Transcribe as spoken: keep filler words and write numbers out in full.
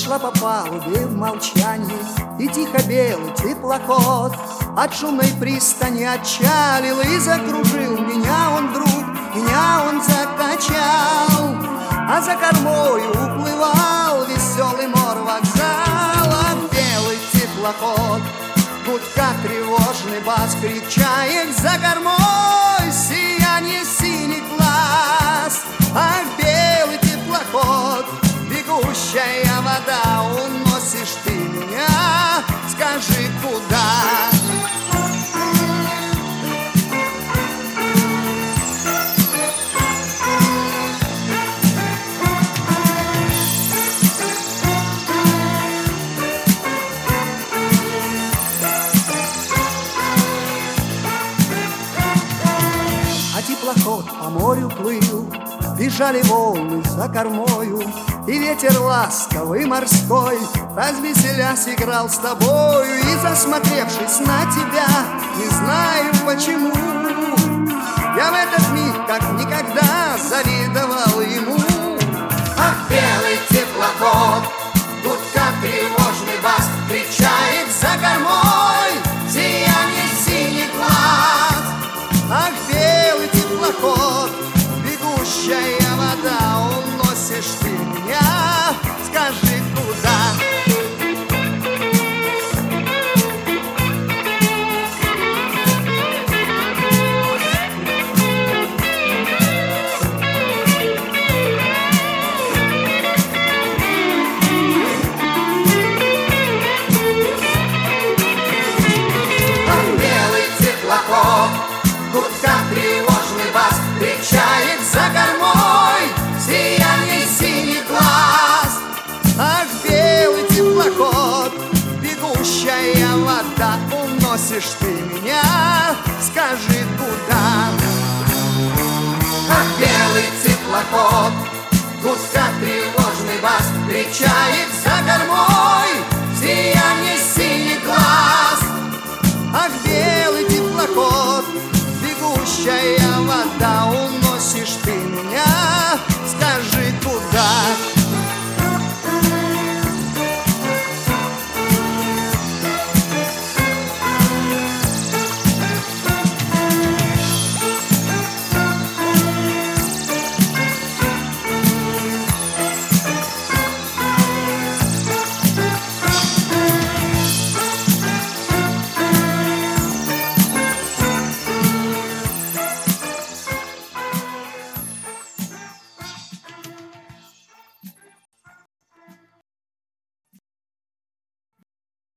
шла по палубе в молчании, и тихо белый теплоход от шумной пристани отчалил, и закружил меня он вдруг, меня он закачал, а за кормою уплывал веселый мор вокзала. Белый теплоход, гудка тревожный бас, кричает за кормой сияние синих глаз. Ах, белый теплоход, бегущая вода, уносишь ты меня, скажи, куда? А теплоход по морю плыл, бежали волны за кормою, и ветер ласковый морской, развеселясь, играл с тобою. И засмотревшись на тебя, не знаю почему, я в этот миг как никогда завидовал ему. Ах, белый теплоход, гудка тревожный бас, кричает за кормой сияние синих глаз. Ах, белый теплоход, бегущая вода, уносишь ты меня, скажи, куда? Ах, белый теплоход, гудка тревожный бас, кричает за кормой сияние синих глаз. Ах, белый теплоход, бегущая вода, уносишь ты меня, скажи, куда? Ах, белый теплоход, гудка тревожный бас, кричает за кормой